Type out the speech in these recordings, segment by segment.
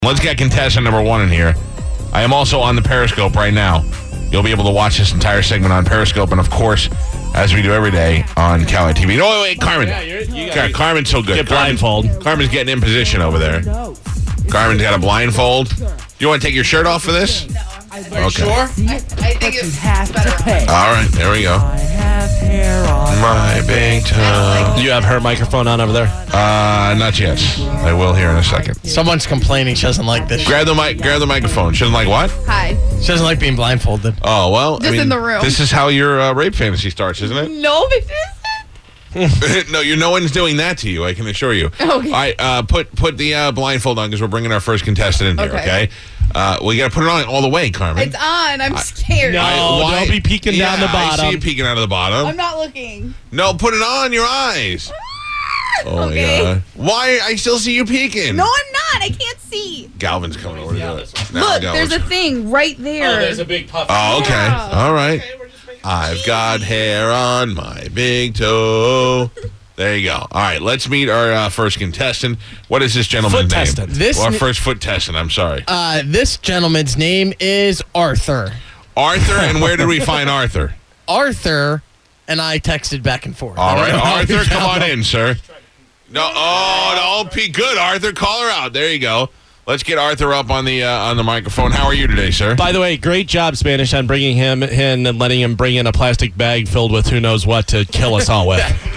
Let's get contestant number 1 in here. I am also on the Periscope right now. You'll be able to watch this entire segment on Periscope, and of course, as we do every day on Cali TV. No, wait, Carmen. God, Carmen's so good. Get blindfold. Carmen's getting in position over there. Carmen's got a blindfold. You want to take your shirt off for this? No, Okay. sure? I think it's better. All right, there we go. I have hair on My big toe. You have her microphone on over there? Not yet. I will here in a second. Someone's complaining she doesn't like this. Grab the microphone. Shouldn't like what? Hi. She doesn't like being blindfolded. Oh, well. Just in the room. This is how your rape fantasy starts, isn't it? No, it isn't. No, no one's doing that to you, I can assure you. Okay. All right, put the blindfold on because we're bringing our first contestant in here, okay? We got to put it on all the way, Carmen. It's on. I'm scared. Don't be peeking down the bottom. I see you peeking out of the bottom. I'm not looking. No, put it on your eyes. Oh, Okay. my God. Why? I still see you peeking. No, I'm not. I can't see. Galvin's coming over to do it. Now Look, Galvin's- there's a thing right there. big puff. Oh, okay. Yeah. All right. I've got hair on my big toe. There you go. All right, let's meet our first contestant. What is this gentleman's name? Foot-testant. Our first foot-testant, I'm sorry. This gentleman's name is Arthur. Arthur, and where did we find Arthur? Arthur and I texted back and forth. All I right, don't know how Arthur, we come found on him. in, sir. No, good, Arthur. Call her out. There you go. Let's get Arthur up on the microphone. How are you today, sir? By the way, great job, Spanish, on bringing him in and letting him bring in a plastic bag filled with who knows what to kill us all with.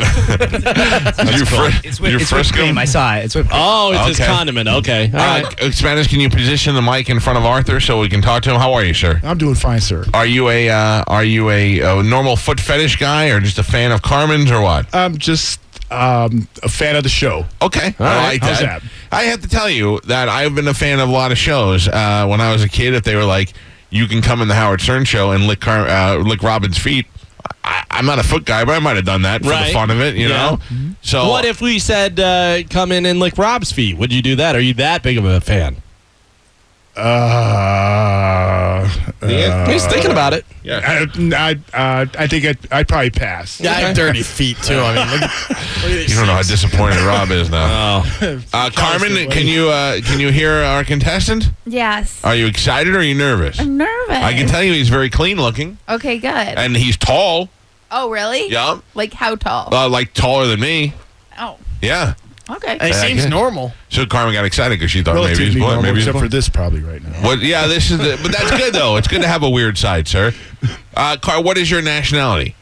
It's whipped cream. I saw it. It's whipped cream. Oh, it's his Okay. condiment. Okay. All right. Spanish, can you position the mic in front of Arthur so we can talk to him? How are you, sir? I'm doing fine, sir. Are you a normal foot fetish guy or just a fan of Carmen's or what? I'm just a fan of the show. Okay. All I right. like How's that. that? I have to tell you that I've been a fan of a lot of shows. When I was a kid, if they were like, you can come in the Howard Stern show and lick Robin's feet, I'm not a foot guy, but I might have done that for the Right. fun of it, you Yeah. know? So What if we said come in and lick Rob's feet? Would you do that? Are you that big of a fan? He's thinking about it. Yeah. I think I'd probably pass. Yeah, I have dirty feet, too. I mean, look at these You don't know how things. disappointed Rob is now. Oh. Carmen, can you hear our contestant? Yes. Are you excited or are you nervous? I'm nervous. I can tell you he's very clean looking Okay, good. and he's tall. Oh, really? Yeah. Like how tall? Like taller than me. Oh, Yeah. okay. And he seems Yeah. normal. So Carmen got excited because she thought maybe Relatively he's blind. normal, Maybe he's except for blind. this probably right now. What? Yeah, this is. But that's good though. It's good to have a weird side, sir. What is your nationality?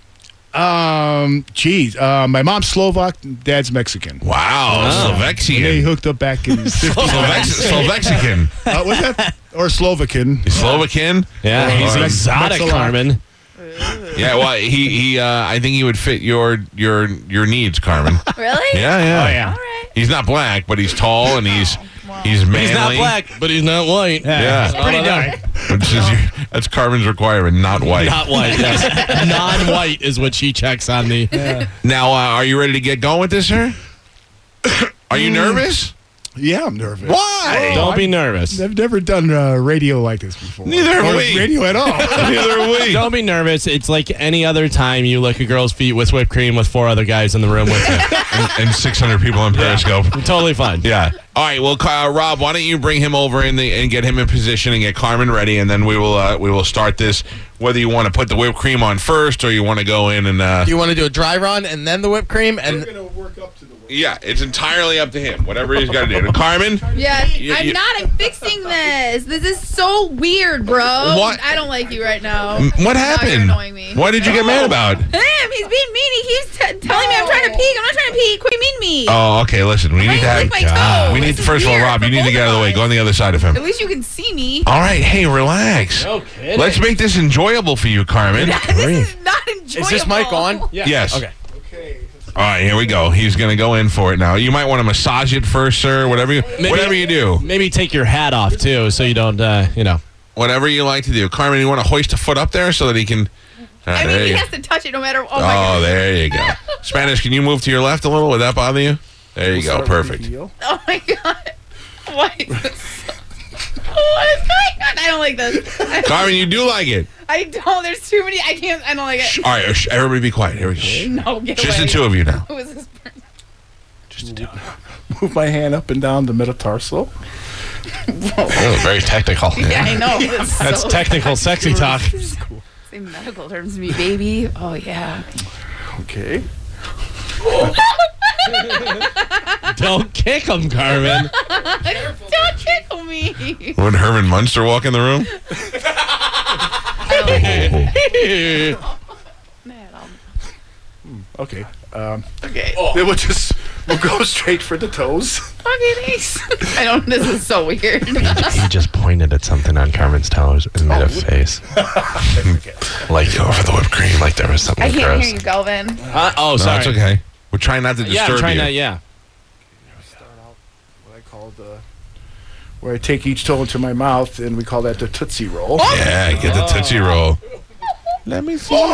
My mom's Slovak, dad's Mexican. Wow, And they Slovakian. hooked up back in 50s. Slovakian. What's that? Or Slovakian. Slovakian. Yeah, he's All right. exotic, Thanks a lot. Carmen. Yeah. Well, he. I think he would fit your needs, Carmen. Really? Yeah, yeah. Oh, yeah. All right. He's not black, but he's tall and he's manly. He's not black, but he's not white. Yeah. Pretty dark. Which is that's Carmen's requirement, not white. Not white, yes. Non-white is what she checks on the... Now, are you ready to get going with this, sir? Are you nervous? Yeah, I'm nervous. Why? Don't be nervous. I've never done radio like this before. Neither have Or we. radio at all. Neither are we. Don't be nervous. It's like any other time you lick a girl's feet with whipped cream with 4 other guys in the room with you. And 600 people on Periscope. Totally fine. Yeah. All right. Well, Rob, why don't you bring him over and get him in position and get Carmen ready, and then we will start this. Whether you want to put the whipped cream on first or you want to go in and Do you want to do a dry run and then the whipped cream? And going to work up to the yeah, it's entirely up to him. Whatever he's got to do. Carmen. Yes. You- I'm you- not. I'm fixing this. This is so weird, bro. What? I don't like you right now. What Now you're happened? annoying me. What did you get mad about? Him. He's being mean. He keeps telling me I'm trying to peek. I'm not trying to peek. Quit being mean to me. Oh, okay. Listen, we need to Lick have. my toe. We need This is first of all, weird Rob. You for need to both get out of the of way. us. Go on the other side of him. At least you can see me. All right. Hey, relax. No kidding. Let's make this enjoyable for you, Carmen. This is not enjoyable. is this mic on? Yes. Okay. All right, here we go. He's going to go in for it now. You might want to massage it first, sir. Whatever you do. Maybe take your hat off, too, so you don't, Whatever you like to do. Carmen, you want to hoist a foot up there so that he can... I there mean, he you has to touch it no matter. Oh, my Oh, God. there you go. Spanish, can you move to your left a little? Would that bother you? There you go. Perfect. Oh my God. Why is this? What is going on? I don't like this. Carmen, you do like it. I don't. There's too many. I can't. I don't like it. All right, everybody be quiet. Here we go. No, get Just away. the two of you now. Who is this person? Move my hand up and down the metatarsal. Oh, very technical. Yeah, I know. It's That's so technical, sexy talk. Say medical terms to me, baby. Oh yeah. Okay. Don't kick him, Carmen. Don't tickle me. Would Herman Munster walk in the room? Okay. Okay. Then we'll go straight for the toes. Okay, thanks. I don't. This is so weird. He just pointed at something on Carmen's toes and made a face. Like over the whipped cream, like there was something I can't gross. hear you, Galvin. Oh, No, sorry. it's okay. We're trying not to disturb Yeah, I'm trying you. that. Yeah. Start out what I call where I take each toe into my mouth, and we call that the Tootsie Roll. Yeah, get the Tootsie Roll. Let me see.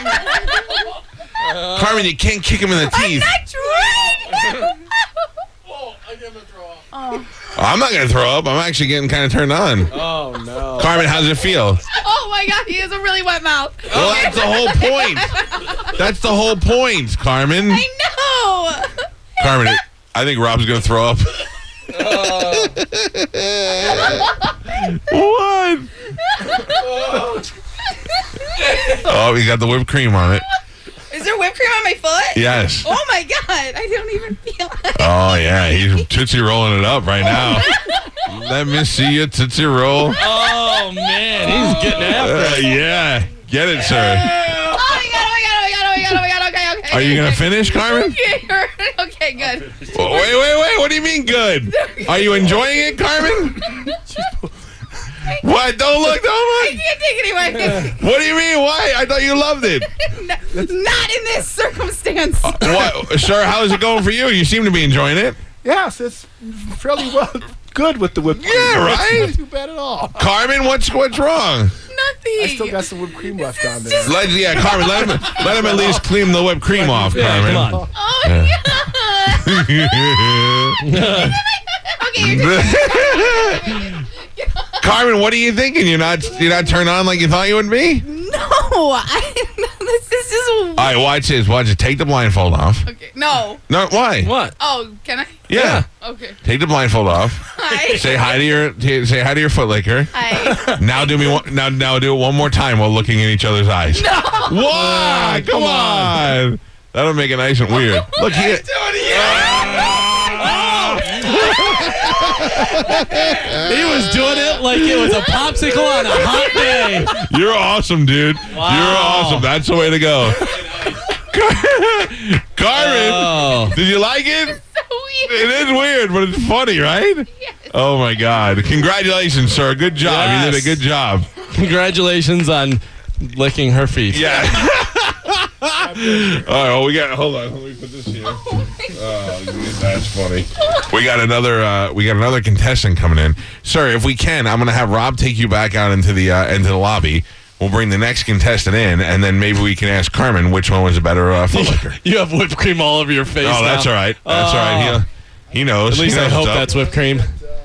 Carmen, you can't kick him in the teeth. Not trying. I'm not going to throw up. I'm actually getting kind of turned on. Oh no. Carmen, how does it feel? Oh my God, he has a really wet mouth. Well, that's the whole point. That's the whole point, Carmen. I know. Carmen, I think Rob's going to throw up. What? Oh, we got the whipped cream on it. Is there whipped cream on my foot? Yes. Oh my God, I don't even feel it. Oh, yeah. He's Tootsie rolling it up right now. Let me see your Tootsie Roll. Oh man, he's getting after it. Yeah. Get it, sir. Oh my God, okay. Are you going to finish, Carmen? Okay, good. Wait. What do you mean good? Are you enjoying it, Carmen? What? Don't look. I can't take it anyway. What do you mean? Why? I thought you loved it. Not in this circumstance. What? Sir, how is it going for you? You seem to be enjoying it. Yes, it's fairly well good with the whipped cream. Yeah, It's right? not too bad at all. Carmen, what's wrong? Nothing. I still got some whipped cream left on there. Carmen, let him at least clean the whipped cream off, Carmen. Come on. Oh my God. Okay, you're Carmen, what are you thinking? You're not turned on like you thought you would be? No, this is just. All right, watch this. Watch it. Take the blindfold off. Okay, no. No, why? What? Oh, can I? Yeah. Okay. Take the blindfold off. Hi. Say hi to your foot licker. Hi. Now do it one more time while looking in each other's eyes. No. Why? Come on. That'll make it nice and weird. Look here. He was doing it like it was a popsicle on a hot day. You're awesome, dude. Wow. You're awesome. That's the way to go. Carmen, Oh. did you like it? So weird. It is weird, but it's funny, right? Yes. Oh my God! Congratulations, sir. Good job. You did a good job. Congratulations on licking her feet. Yeah. All right. Well, we got. Hold on. Let me put this here. Oh, that's funny. We got another contestant coming in, sir. If we can, I'm going to have Rob take you back out into the lobby. We'll bring the next contestant in, and then maybe we can ask Carmen which one was a better foot licker. You have whipped cream all over your face. Oh, that's now. all right. That's all right. He knows. At least He I knows hope what's up. that's whipped cream.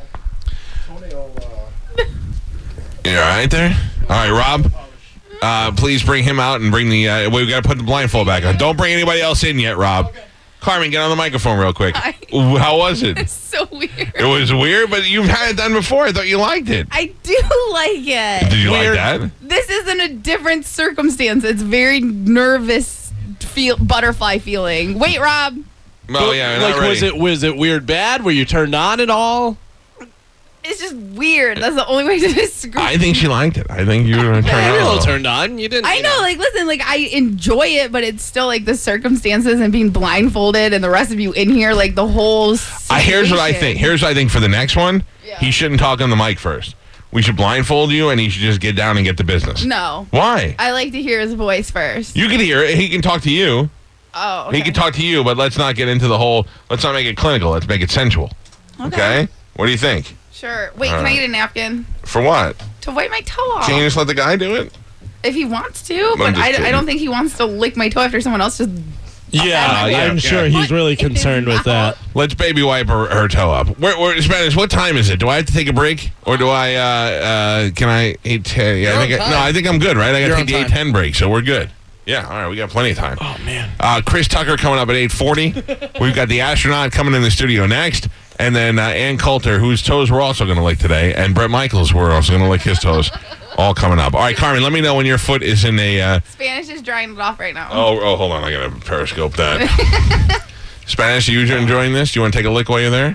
You all right there? All right, Rob. Please bring him out and bring the. We've got to put the blindfold back on. Don't bring anybody else in yet, Rob. Carmen, get on the microphone real quick. Hi. How was it? It's so weird. It was weird, but you've had it done before. I thought you liked it. I do like it. Did you Weird. like that? This is in a different circumstance. It's very nervous, butterfly feeling. Wait, Rob. Oh yeah, not Like, ready. was it weird bad? Were you turned on at all? It's just weird. That's the only way to describe. I think she liked it. I think you were turned You're a little on. turned on. You didn't. I know, like, listen, like, I enjoy it, but it's still, like, the circumstances and being blindfolded and the rest of you in here, like, the whole Here's what I situation. think. Here's what I think for the next one. Yeah. He shouldn't talk on the mic first. We should blindfold you, and he should just get down and get the business. No. Why? I like to hear his voice first. You can hear it. He can talk to you. Oh, okay. He can talk to you, but let's not get into the whole. Let's not make it clinical. Let's make it sensual. Okay? What do you think? Sure. Wait, All can right. I get a napkin For what? to wipe my toe off? Can you just let the guy do it? If he wants to, but just I kidding. don't think he wants to lick my toe after someone else just... Yeah, yeah, I'm yeah. sure he's really concerned with that. Let's baby wipe her toe up. Spanish, what time is it? Do I have to take a break? Or do I, can I, I think I'm good, right? I got to You're take the on 8:10 break, so we're good. Yeah, all right, we got plenty of time. Oh man. Chris Tucker coming up at 8:40. We've got the astronaut coming in the studio next. And then Ann Coulter, whose toes we're also going to lick today, and Brett Michaels, we're also going to lick his toes. All coming up. All right, Carmen, let me know when your foot is in a... Spanish is drying it off right now. Oh, hold on. I got to periscope that. Spanish, are you enjoying this? Do you want to take a lick while you're there?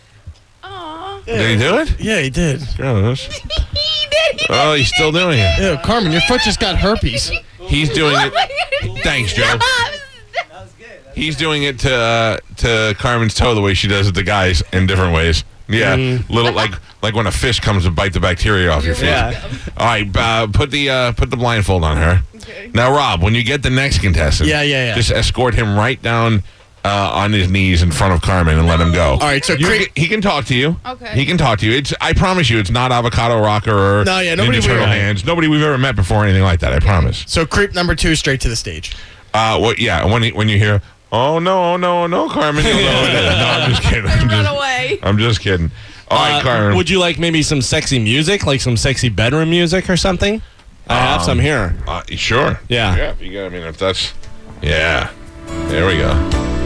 Aw. Did he do it? Yeah, he did. Gosh. He did. Oh, he's still doing it. Ew, Carmen, your foot just got herpes. He's doing it. Thanks, Joe. He's doing it to Carmen's toe the way she does it to guys in different ways. Yeah, little like when a fish comes to bite the bacteria off your feet. Yeah. All right, put the blindfold on her. Okay. Now, Rob, when you get the next contestant, Yeah. just escort him right down on his knees in front of Carmen and let him go. All right, so he can talk to you. Okay. He can talk to you. I promise you, it's not Avocado Rocker or No, yeah, nobody Ninja Turtle we've- Hands. Nobody we've ever met before, or anything like that. I promise. So creep number 2 straight to the stage. When you hear, oh no, Carmen, you'll know it is. No, I'm just kidding. Run away. I'm just kidding. All right, Carmen. Would you like maybe some sexy music, like some sexy bedroom music or something? I have some here. Sure. Yeah. Yeah. If you got. I mean, if that's. Yeah. There we go.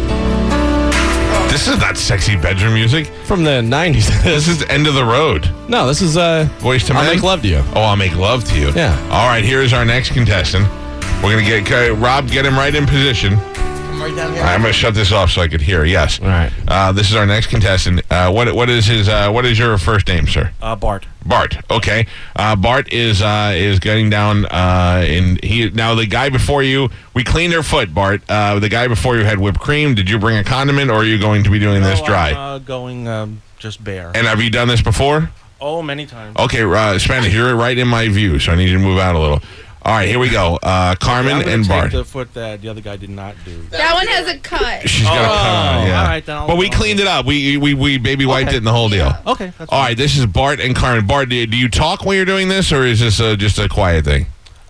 This is not sexy bedroom music. From the 90s. This is End of the Road. No, this is Voice to I'll Men. Make Love to You. Oh, I'll make love to you. Yeah. All right. Here's our next contestant. We're gonna get Rob. Get him right in position. Come right down here. I'm going to shut this off so I could hear. Yes. All right. This is our next contestant. What is your first name, sir? Bart. Bart. Okay. Bart is getting down. Now the guy before you. We cleaned her foot, Bart. The guy before you had whipped cream. Did you bring a condiment, or are you going to be doing this dry? I'm going just bare. And have you done this before? Oh, many times. Okay, Spanish. You're right in my view, so I need you to move out a little. All right, here we go. Carmen I'm gonna and take Bart. the foot that the other guy did not do. That one has a cut. She's got a cut on it, yeah. all right, then I'll- But we cleaned it up. We baby wiped it in the whole deal. Okay. That's All right, this is Bart and Carmen. Bart, do you talk when you're doing this, or is this just a quiet thing?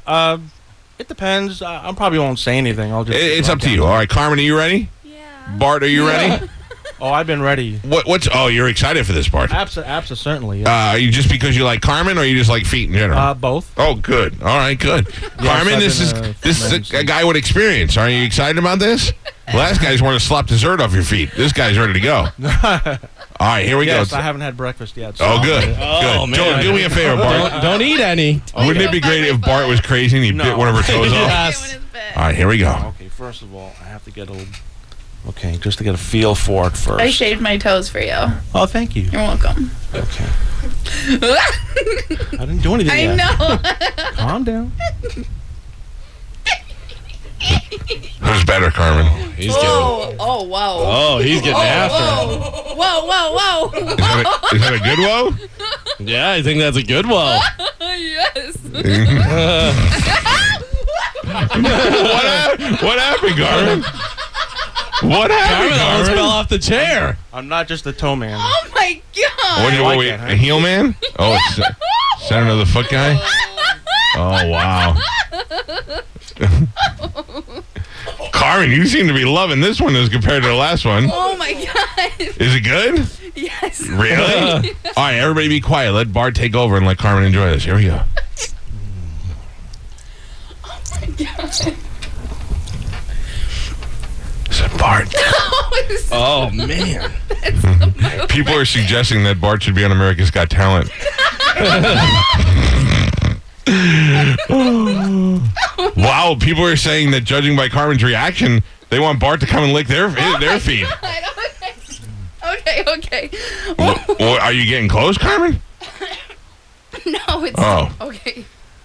It depends. I probably won't say anything. I'll just. It's up to you. All right, Carmen, are you ready? Yeah. Bart, are you ready? Oh, I've been ready. Oh, you're excited for this, Bart. Certainly. Yeah. Are you just because you like Carmen, or you just like feet in general? Both. Oh, good. All right, good. Carmen, I've this been, is a guy with experience. Are you excited about this? Last guy's want to slap dessert off your feet. This guy's ready to go. All right, here we Yes, go. I haven't had breakfast yet. So Oh, good. Oh, Good. man. Joel, do me a favor, Bart. Don't eat any. Wouldn't it be great if Bart was crazy and he bit one of her toes off? Yes. All right, here we go. Okay, first of all, I have to get a. Okay, just to get a feel for it first. I shaved my toes for you. Oh, thank you. You're welcome. Okay. I didn't do anything I yet. know. Calm down. Who's better, Carmen? He's getting. Oh, wow. Oh, he's getting after it. Whoa. Is that a good whoa? Yeah, I think that's a good one. Yes. What happened, Carmen? What happened, Carmen almost fell Carmen? off the chair. I'm not just a toe man. Oh, my God. What do you like wait, that, huh? a heel man? Oh, it's center of the foot guy? Oh, wow. Carmen, you seem to be loving this one as compared to the last one. Oh, my God. Is it good? Yes. Really? All right, everybody be quiet. Let Bart take over and let Carmen enjoy this. Here we go. Is it Bart? Oh, man. People are suggesting that Bart should be on America's Got Talent. Wow, people are saying that judging by Carmen's reaction, they want Bart to come and lick their feet. Okay. Are you getting close, Carmen? No, it's Oh. okay.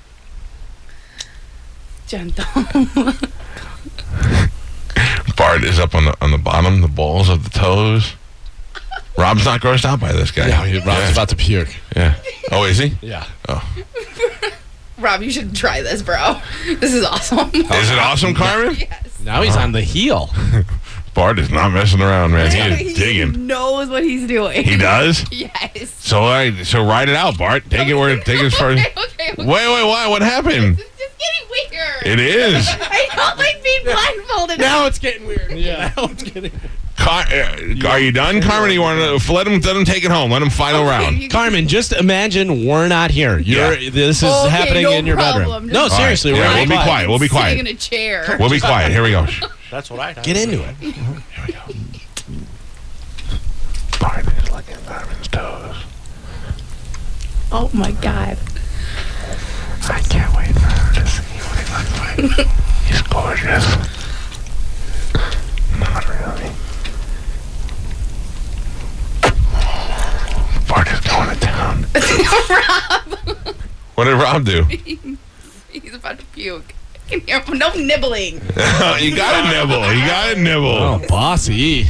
Gentle. Bart is up on the bottom, the balls of the toes. Rob's not grossed out by this guy. Yeah, Rob's about to puke. Yeah. Oh, is he? Yeah. Rob, you should try this, bro. This is awesome. Is it awesome, Carmen? Yes. Now he's on the heel. Bart is not messing around, man. He He is digging. knows what he's doing. He does? Yes. So ride it out, Bart. Take it as far as... Okay. Wait, why? What happened? It's just getting weird. It is. I don't like being blindfolded. Now it's getting weird. Yeah. Now it's getting Are you done, Carmen? Or you want to let him take it home? Let him final round. Carmen, just imagine we're not here. This is Okay, happening no in your bedroom. problem. No, Just- seriously, All right, we're yeah, we'll be quiet. We'll be Sitting quiet. in a chair. We'll be quiet. Here we go. That's what I thought. Get into it. Here we go. Bart is like Oh my God. I can't wait for her to see what he looks like. He's gorgeous. Not really. Bart is going to town. What did Rob do? He's about to puke. I can hear him. No nibbling. You gotta nibble. You gotta nibble. Oh, bossy.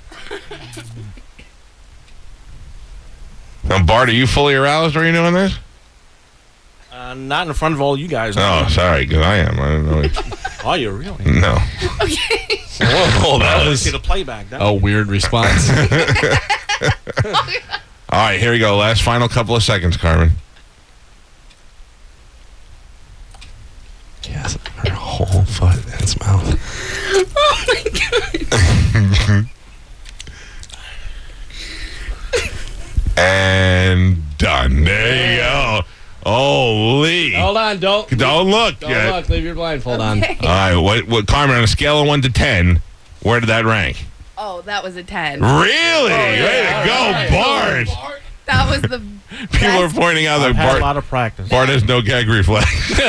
Now, Bart, are you fully aroused? Are you doing this? Not in front of all you guys. Oh, sorry, because I am. I don't know. Are you really? No. Okay. Whoa, that was See the playback. a weird response. All right, here we go. Last final couple of seconds, Carmen. Yes, her whole foot in its mouth. Oh my God. And done. There you go. Holy. Hold on, don't Don't look Don't yet. look. Leave your blindfold on. Okay. All right, what, Carmen, on a scale of 1 to 10, where did that rank? Oh, that was a 10. Really? Way to go, Alright. Bart. That was the People are best. pointing out I've that had a Bart, lot of practice. Bart has no gag reflex.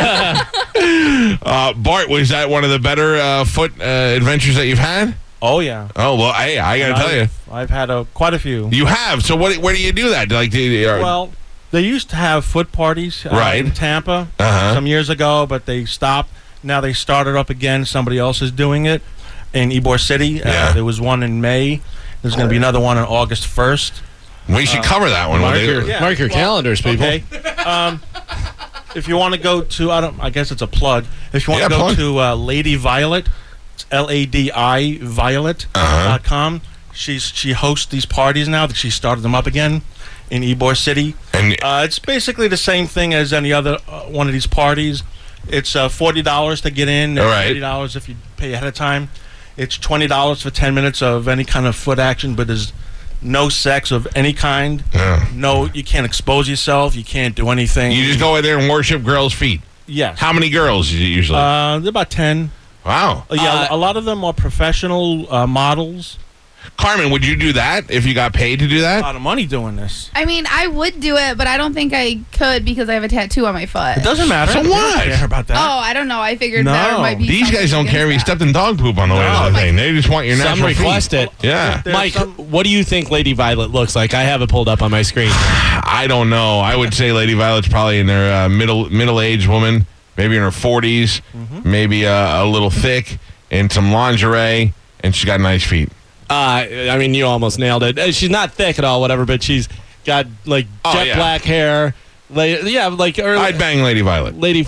Bart, was that one of the better foot adventures that you've had? Oh yeah. Oh, well, hey, I got to tell you. I've had quite a few. You have. So where do you do that? Like, Well, they used to have foot parties Right. in Tampa Uh-huh. some years ago, but they stopped. Now they started up again. Somebody else is doing it in Ybor City. Yeah. There was one in May. There's going to be another one on August 1st. we should cover that one. Mark Will your, they- Yeah. mark your calendars, people. Okay. If you want to go to, I guess it's a plug. If you want Yeah, to go plug. to Lady Violet, it's LADI Violet.com. She hosts these parties now that she started them up again in Ybor City. And It's basically the same thing as any other one of these parties. It's $40 to get in, All right. $30 if you pay ahead of time. It's $20 for 10 minutes of any kind of foot action, but there's no sex of any kind. Yeah. No, you can't expose yourself. You can't do anything. you just go in there and worship girls' feet. Yes. How many girls is it usually? They're about 10. Wow. Yeah, a lot of them are professional models. Carmen, would you do that if you got paid to do A that? lot of money doing this. I mean, I would do it, but I don't think I could because I have a tattoo on my foot. It doesn't matter. So They don't what? care about that. Oh, I don't know. I figured No. there might be. These guys don't something care if you against stepped in dog poop on the way No. to the thing. They just want your Some natural request feet. it. Yeah. There's Mike, some- what do you think Lady Violet looks like? I have it pulled up on my screen. I don't know. I would say Lady Violet's probably in their middle-aged woman, maybe in her 40s, maybe a little thick, in some lingerie, and she's got nice feet. I mean, you almost nailed it. She's not thick at all, whatever, but she's got like jet yeah. black hair. Like early, I'd bang Lady Violet. later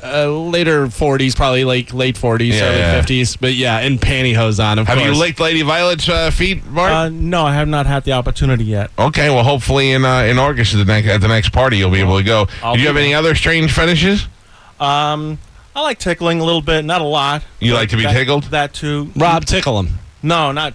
40s, probably like late 40s, Yeah, early yeah. 50s. But yeah, and pantyhose on, of Have course. you licked Lady Violet's feet, Bart? No, I have not had the opportunity yet. Okay, well, hopefully in August at the next party you'll be able to go. I'll Do you be have any other strange fetishes? I like tickling a little bit, not a lot. You like to be tickled? That too. Rob, tickle him. No, not.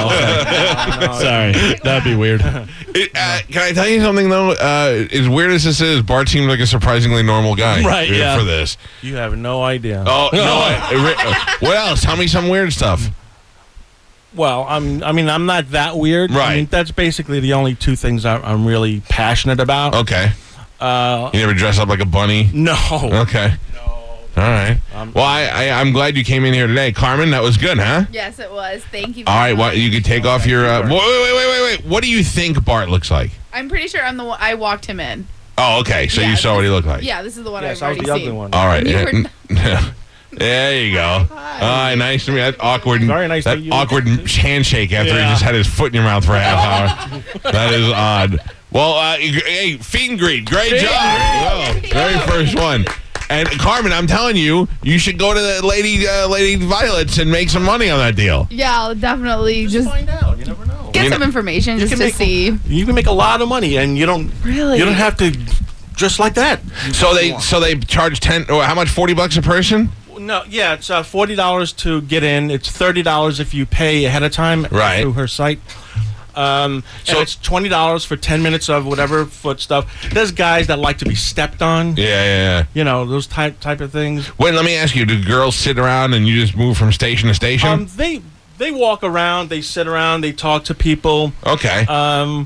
Oh. Sorry, that'd be weird. Can I tell you something though? As weird as this is, Bart seems like a surprisingly normal guy. Right, yeah. For this. You have no idea. Oh no! What else? Tell me some weird stuff. Well, I'm not that weird. Right. I mean, that's basically the only two things I'm really passionate about. Okay. You never dress up like a bunny. No. Okay. All right. Well, I'm glad you came in here today, Carmen. That was good, huh? Yes, it was. Thank you. All right. very Well, much. you could take off your. Wait. What do you think Bart looks like? I'm pretty sure I'm the one. I walked him in. Oh, okay. So Yeah, you saw what he looked like. Yeah, this is the one Yes, I've I was already the ugly seen. one. All right. You There you go. Hi, nice to meet you. That awkward, Very nice to that meet you. awkward handshake after he Yeah. just had his foot in your mouth for a half hour. That is odd. Well, hey, feed and greet. Great job. Well, very first one. And Carmen, I'm telling you, you should go to the Lady Violet's and make some money on that deal. Yeah, I'll definitely just Find out. You never know. get You some know- information just can to make- see. You can make a lot of money, and you don't Really? have to just like that. So they charge 10. Or how much? $40 a person? No, yeah, it's $40 to get in. It's $30 if you pay ahead of time Right. through her site. So it's $20 for 10 minutes of whatever foot stuff. There's guys that like to be stepped on. Yeah. You know, those type of things. Wait, let me ask you: do girls sit around and you just move from station to station? They walk around, they sit around, they talk to people. Okay.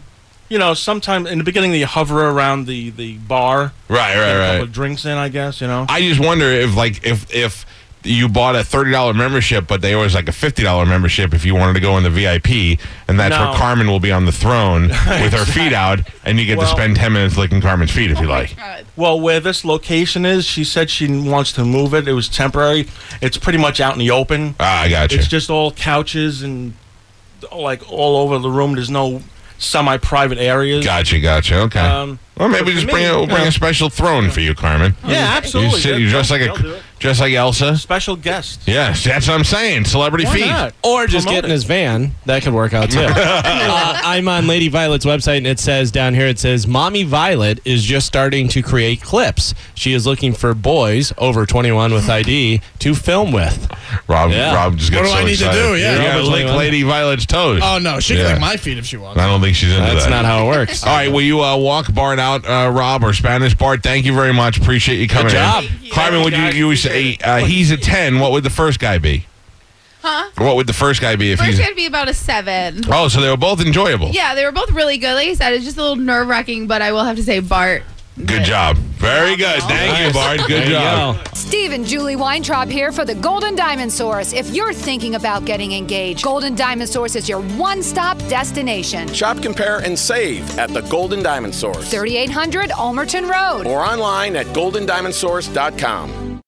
sometime in the beginning you hover around the bar. Right, Get a right. couple of drinks in, I guess. I just wonder if you bought a $30 membership, but there was like a $50 membership if you wanted to go in the VIP, and that's No. where Carmen will be on the throne with her feet out, and you get to Well- spend 10 minutes licking Carmen's feet if you like. God. Well, where this location is, she said she wants to move it. It was temporary. It's pretty much out in the open. Ah, I got you. It's just all couches and like all over the room. There's no semi-private areas. Gotcha. Okay. Well, maybe for just me, bring a special throne for you, Carmen. Yeah, absolutely. You dress They'll do it. just like Elsa. Special guest. Yes, that's what I'm saying. Celebrity Why feet. not? Or just Promote get in it. his van. That could work out too. I'm on Lady Violet's website, and it says down here, Mommy Violet is just starting to create clips. She is looking for boys over 21 with ID to film with. Rob Yeah. just got What do so I need to excited. do? Yeah. You gotta Robert lick 21. Lady Violet's toes. Oh, no. She can Yeah. lick my feet if she wants. I don't think she's into That's that. not how it works. All right, will you walk Bart out, Rob, or Spanish Bart? Thank you very much. Appreciate you coming job. in. Thank you. Carmen, would you would say he's a 10? What would the first guy be? Huh? What would the first guy be if First he's? gonna be about a 7. Oh, so they were both enjoyable. Yeah, they were both really good. Like I said, it's just a little nerve wracking, but I will have to say Bart. Good job. Very good. Thank you, Bart. Good There you job. go. Steve and Julie Weintraub here for the Golden Diamond Source. If you're thinking about getting engaged, Golden Diamond Source is your one-stop destination. Shop, compare, and save at the Golden Diamond Source. 3800 Almerton Road. Or online at goldendiamondsource.com.